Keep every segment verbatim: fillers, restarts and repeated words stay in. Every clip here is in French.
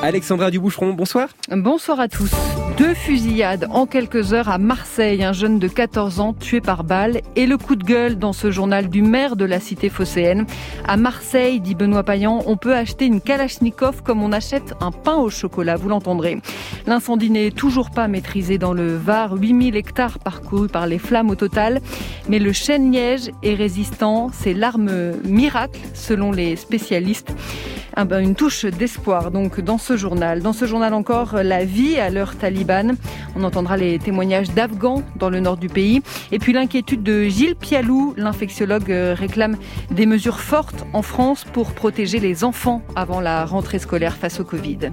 Alexandra Duboucheron, bonsoir. Bonsoir à tous. Deux fusillades en quelques heures à Marseille. Un jeune de quatorze ans tué par balle. Et le coup de gueule dans ce journal du maire de la cité phocéenne. À Marseille, dit Benoît Payan, on peut acheter une Kalachnikov comme on achète un pain au chocolat, vous l'entendrez. L'incendie n'est toujours pas maîtrisé dans le Var. huit mille hectares parcourus par les flammes au total. Mais le chêne-liège est résistant. C'est l'arme miracle, selon les spécialistes. Une touche d'espoir donc dans ce journal. Dans ce journal encore, la vie à l'heure talibane. On entendra les témoignages d'Afghans dans le nord du pays. Et puis l'inquiétude de Gilles Pialou. L'infectiologue réclame des mesures fortes en France pour protéger les enfants avant la rentrée scolaire face au Covid.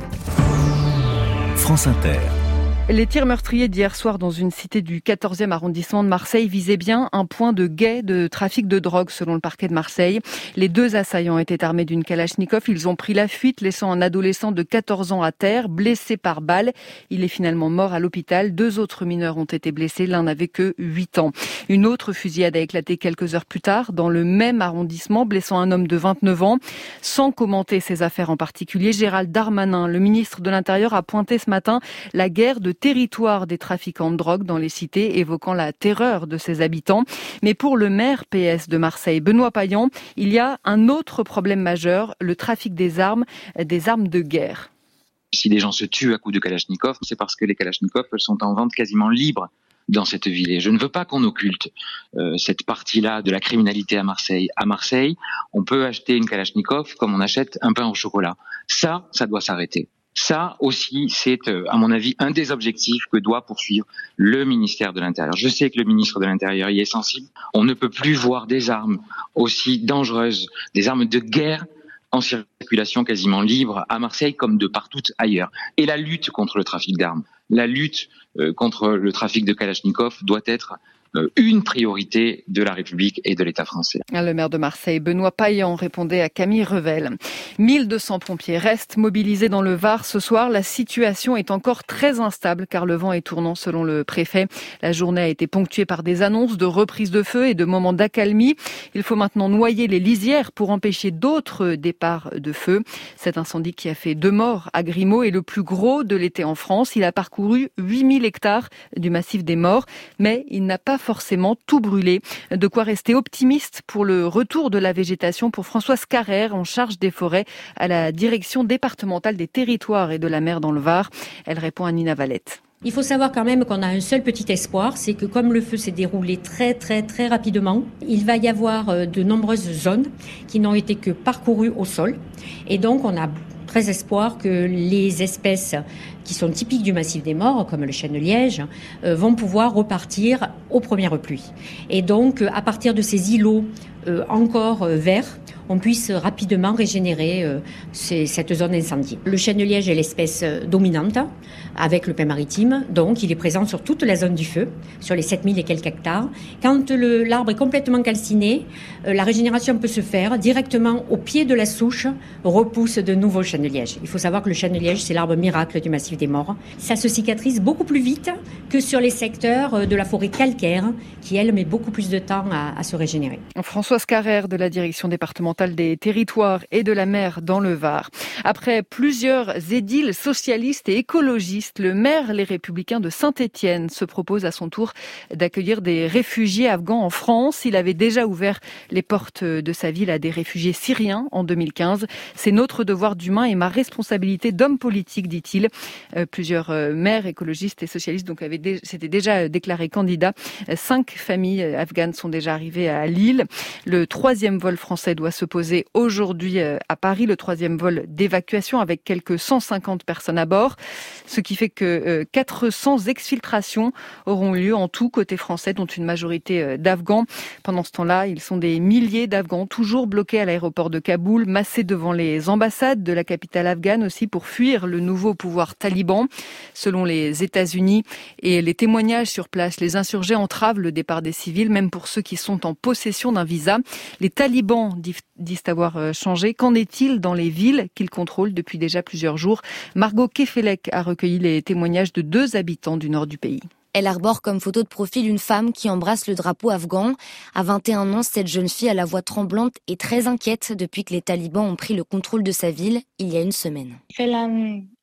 France Inter. Les tirs meurtriers d'hier soir dans une cité du quatorzième arrondissement de Marseille visaient bien un point de guet de trafic de drogue selon le parquet de Marseille. Les deux assaillants étaient armés d'une Kalachnikov. Ils ont pris la fuite, laissant un adolescent de quatorze ans à terre, blessé par balle. Il est finalement mort à l'hôpital. Deux autres mineurs ont été blessés. L'un n'avait que huit ans. Une autre fusillade a éclaté quelques heures plus tard dans le même arrondissement, blessant un homme de vingt-neuf ans. Sans commenter ces affaires en particulier, Gérald Darmanin, le ministre de l'Intérieur, a pointé ce matin la guerre de territoire des trafiquants de drogue dans les cités, évoquant la terreur de ses habitants. Mais pour le maire P S de Marseille, Benoît Payan, il y a un autre problème majeur, le trafic des armes, des armes de guerre. Si des gens se tuent à coups de Kalachnikov, c'est parce que les Kalachnikov sont en vente quasiment libre dans cette ville. Et je ne veux pas qu'on occulte euh, cette partie-là de la criminalité à Marseille. À Marseille, on peut acheter une Kalachnikov comme on achète un pain au chocolat. Ça, ça doit s'arrêter. Ça aussi, c'est, à mon avis, un des objectifs que doit poursuivre le ministère de l'Intérieur. Je sais que le ministre de l'Intérieur y est sensible. On ne peut plus voir des armes aussi dangereuses, des armes de guerre en circulation quasiment libre à Marseille comme de partout ailleurs. Et la lutte contre le trafic d'armes, la lutte euh, contre le trafic de Kalachnikov doit être une priorité de la République et de l'État français. Le maire de Marseille, Benoît Payan, répondait à Camille Revel. mille deux cents pompiers restent mobilisés dans le Var ce soir. La situation est encore très instable car le vent est tournant selon le préfet. La journée a été ponctuée par des annonces de reprise de feu et de moments d'accalmie. Il faut maintenant noyer les lisières pour empêcher d'autres départs de feu. Cet incendie qui a fait deux morts à Grimaud est le plus gros de l'été en France. Il a parcouru huit mille hectares du massif des Morts, mais il n'a pas forcément tout brûlé. De quoi rester optimiste pour le retour de la végétation pour Françoise Carrère, en charge des forêts à la direction départementale des territoires et de la mer dans le Var. Elle répond à Nina Valette. Il faut savoir quand même qu'on a un seul petit espoir, c'est que comme le feu s'est déroulé très très très rapidement, il va y avoir de nombreuses zones qui n'ont été que parcourues au sol. Et donc on a très espoir que les espèces qui sont typiques du massif des Morts, comme le chêne-liège, euh, vont pouvoir repartir aux premières pluies. Et donc, à partir de ces îlots euh, encore euh, verts, on puisse rapidement régénérer euh, ces, cette zone incendiée. Le chêne-liège est l'espèce dominante avec le pin maritime, donc il est présent sur toute la zone du feu, sur les sept mille et quelques hectares. Quand le, l'arbre est complètement calciné, euh, la régénération peut se faire directement au pied de la souche, repousse de nouveaux chêne-liège. Il faut savoir que le chêne-liège, c'est l'arbre miracle du massif des Morts. Ça se cicatrise beaucoup plus vite que sur les secteurs de la forêt calcaire, qui elle met beaucoup plus de temps à, à se régénérer. Françoise Carrère de la direction départementale des territoires et de la mer dans le Var. Après plusieurs édiles socialistes et écologistes, le maire Les Républicains de Saint-Étienne se propose à son tour d'accueillir des réfugiés afghans en France. Il avait déjà ouvert les portes de sa ville à des réfugiés syriens en deux mille quinze. C'est notre devoir d'humain et ma responsabilité d'homme politique, dit-il. Euh, plusieurs euh, maires écologistes et socialistes donc avaient dé- s'étaient déjà déclarés candidats. Euh, cinq familles afghanes sont déjà arrivées à Lille. Le troisième vol français doit se poser aujourd'hui à Paris, le troisième vol d'évacuation avec quelques cent cinquante personnes à bord, ce qui fait que quatre cents exfiltrations auront lieu en tout côté français, dont une majorité d'Afghans. Pendant ce temps-là, ils sont des milliers d'Afghans toujours bloqués à l'aéroport de Kaboul, massés devant les ambassades de la capitale afghane aussi pour fuir le nouveau pouvoir taliban. Selon les États-Unis et les témoignages sur place, les insurgés entravent le départ des civils, même pour ceux qui sont en possession d'un visa. Les talibans disent avoir changé. Qu'en est-il dans les villes qu'ils contrôlent depuis déjà plusieurs jours? Margot Kefelec a recueilli les témoignages de deux habitants du nord du pays. Elle arbore comme photo de profil une femme qui embrasse le drapeau afghan. À vingt et un ans, cette jeune fille a la voix tremblante et très inquiète depuis que les talibans ont pris le contrôle de sa ville il y a une semaine.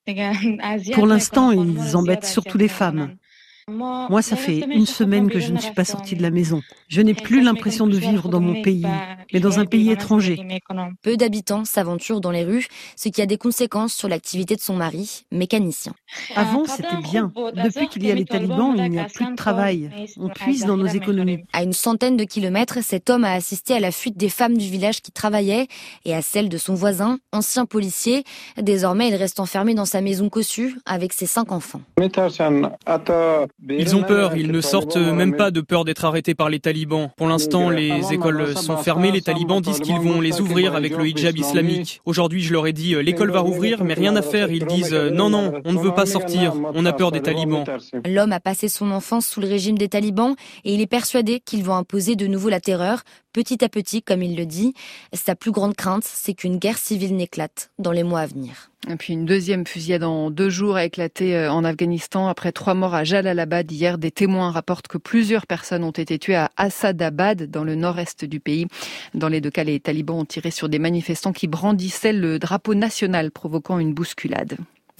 Pour l'instant, ils embêtent surtout les femmes. Moi, ça fait une semaine que je ne suis pas sortie de la maison. Je n'ai plus l'impression de vivre dans mon pays, mais dans un pays étranger. Peu d'habitants s'aventurent dans les rues, ce qui a des conséquences sur l'activité de son mari, mécanicien. Avant, c'était bien. Depuis qu'il y a les talibans, il n'y a plus de travail. On puise dans nos économies. À une centaine de kilomètres, cet homme a assisté à la fuite des femmes du village qui travaillaient et à celle de son voisin, ancien policier. Désormais, il reste enfermé dans sa maison cossue avec ses cinq enfants. Ils ont peur, ils ne sortent même pas de peur d'être arrêtés par les talibans. Pour l'instant, les écoles sont fermées, les talibans disent qu'ils vont les ouvrir avec le hijab islamique. Aujourd'hui, je leur ai dit, l'école va rouvrir, mais rien à faire. Ils disent, non, non, on ne veut pas sortir, on a peur des talibans. L'homme a passé son enfance sous le régime des talibans et il est persuadé qu'ils vont imposer de nouveau la terreur, petit à petit, comme il le dit. Sa plus grande crainte, c'est qu'une guerre civile n'éclate dans les mois à venir. Et puis une deuxième fusillade en deux jours a éclaté en Afghanistan après trois morts à Jalalabad. Hier, des témoins rapportent que plusieurs personnes ont été tuées à Assadabad, dans le nord-est du pays. Dans les deux cas, les talibans ont tiré sur des manifestants qui brandissaient le drapeau national, provoquant une bousculade.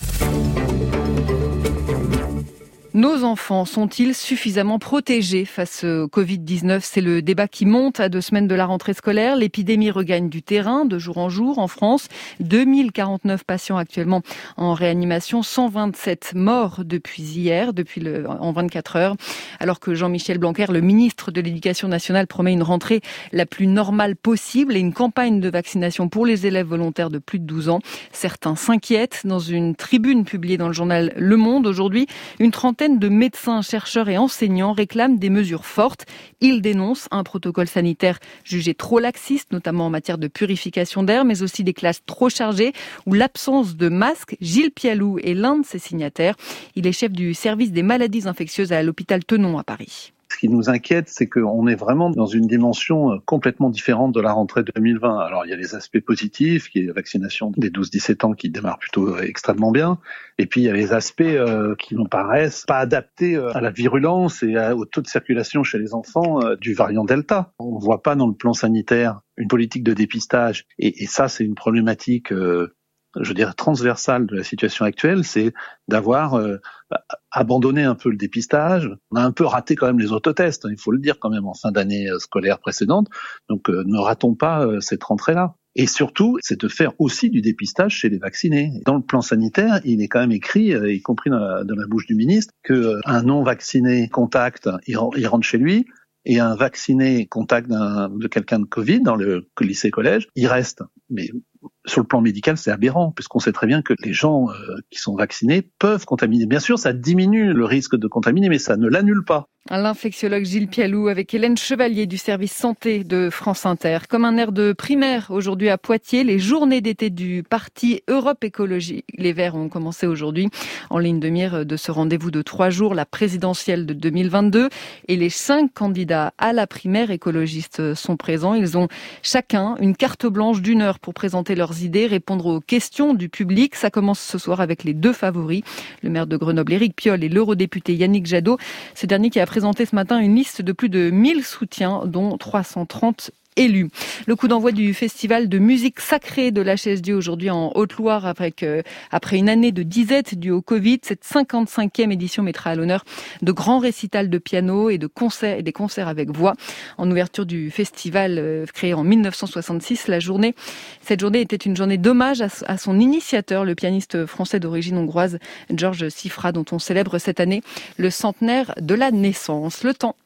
Nos enfants sont-ils suffisamment protégés face au covid dix-neuf ? C'est le débat qui monte à deux semaines de la rentrée scolaire. L'épidémie regagne du terrain de jour en jour en France. deux mille quarante-neuf patients actuellement en réanimation, cent vingt-sept morts depuis hier, depuis le, en vingt-quatre heures. Alors que Jean-Michel Blanquer, le ministre de l'Éducation nationale, promet une rentrée la plus normale possible et une campagne de vaccination pour les élèves volontaires de plus de douze ans. Certains s'inquiètent. Dans une tribune publiée dans le journal Le Monde aujourd'hui, une trentaine de médecins, chercheurs et enseignants réclament des mesures fortes. Ils dénoncent un protocole sanitaire jugé trop laxiste, notamment en matière de purification d'air, mais aussi des classes trop chargées ou l'absence de masques. Gilles Pialou est l'un de ces signataires. Il est chef du service des maladies infectieuses à l'hôpital Tenon à Paris. Ce qui nous inquiète, c'est qu'on est vraiment dans une dimension complètement différente de la rentrée deux mille vingt. Alors, il y a les aspects positifs, qui est la vaccination des douze dix-sept ans qui démarre plutôt extrêmement bien. Et puis, il y a les aspects euh, qui nous paraissent pas adaptés à la virulence et à, au taux de circulation chez les enfants euh, du variant Delta. On ne voit pas dans le plan sanitaire une politique de dépistage. Et, et ça, c'est une problématique euh, je dirais, transversale de la situation actuelle, c'est d'avoir euh, abandonné un peu le dépistage. On a un peu raté quand même les autotests, il faut le dire quand même, en fin d'année scolaire précédente. Donc euh, ne ratons pas euh, cette rentrée-là. Et surtout, c'est de faire aussi du dépistage chez les vaccinés. Dans le plan sanitaire, il est quand même écrit, euh, y compris dans la, dans la bouche du ministre, que euh, un non-vacciné contact, il, il rentre chez lui, et un vacciné contact d'un, de quelqu'un de Covid dans le lycée-collège, il reste. Mais sur le plan médical, c'est aberrant, puisqu'on sait très bien que les gens euh, qui sont vaccinés peuvent contaminer. Bien sûr, ça diminue le risque de contaminer, mais ça ne l'annule pas. L'infectiologue Gilles Pialou avec Hélène Chevalier du service santé de France Inter. Comme un air de primaire aujourd'hui à Poitiers, les journées d'été du parti Europe Écologie Les Verts ont commencé aujourd'hui. En ligne de mire de ce rendez-vous de trois jours, la présidentielle de deux mille vingt-deux et les cinq candidats à la primaire écologiste sont présents. Ils ont chacun une carte blanche d'une heure pour présenter leurs idées, répondre aux questions du public. Ça commence ce soir avec les deux favoris, le maire de Grenoble Éric Piolle et l'eurodéputé Yannick Jadot. Ce dernier qui a présenté ce matin une liste de plus de mille soutiens, dont trois cent trente élus. Le coup d'envoi du festival de musique sacrée de l'H S D aujourd'hui en Haute-Loire avec, euh, après une année de disette due au Covid. Cette cinquante-cinquième édition mettra à l'honneur de grands récitals de piano et de concerts et des concerts avec voix. En ouverture du festival euh, créé en mille neuf cent soixante-six, la journée, cette journée était une journée d'hommage à, à son initiateur, le pianiste français d'origine hongroise, Georges Szifra, dont on célèbre cette année le centenaire de la naissance. Le temps.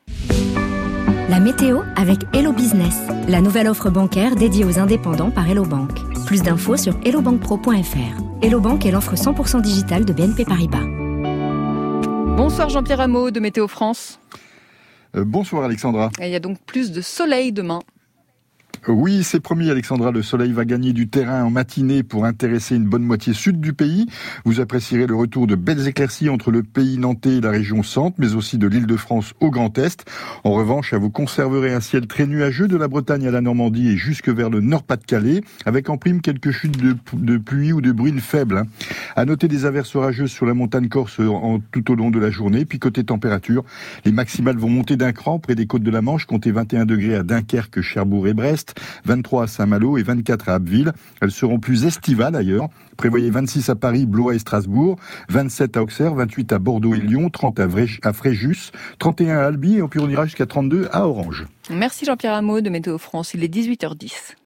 La météo avec Hello Business, la nouvelle offre bancaire dédiée aux indépendants par Hello Bank. Plus d'infos sur hello bank pro point f r. Hello Bank est l'offre cent pour cent digitale de B N P Paribas. Bonsoir Jean-Pierre Hameau de Météo France. Euh, bonsoir Alexandra. Et il y a donc plus de soleil demain. Oui, c'est promis Alexandra, le soleil va gagner du terrain en matinée pour intéresser une bonne moitié sud du pays. Vous apprécierez le retour de belles éclaircies entre le pays nantais et la région centre, mais aussi de l'Île-de-France au Grand Est. En revanche, vous conserverez un ciel très nuageux de la Bretagne à la Normandie et jusque vers le Nord-Pas-de-Calais, avec en prime quelques chutes de, de pluie ou de bruine faibles. À noter des averses orageuses sur la montagne corse en, tout au long de la journée. Puis côté température, les maximales vont monter d'un cran près des côtes de la Manche, comptez vingt et un degrés à Dunkerque, Cherbourg et Brest. Brest, vingt-trois à Saint-Malo et vingt-quatre à Abbeville. Elles seront plus estivales ailleurs. Prévoyez vingt-six à Paris, Blois et Strasbourg, vingt-sept à Auxerre, vingt-huit à Bordeaux et Lyon, trente à, Vré- à Fréjus, trente et un à Albi et puis on ira jusqu'à trente-deux à Orange. Merci Jean-Pierre Hameau de Météo France, il est dix-huit heures dix.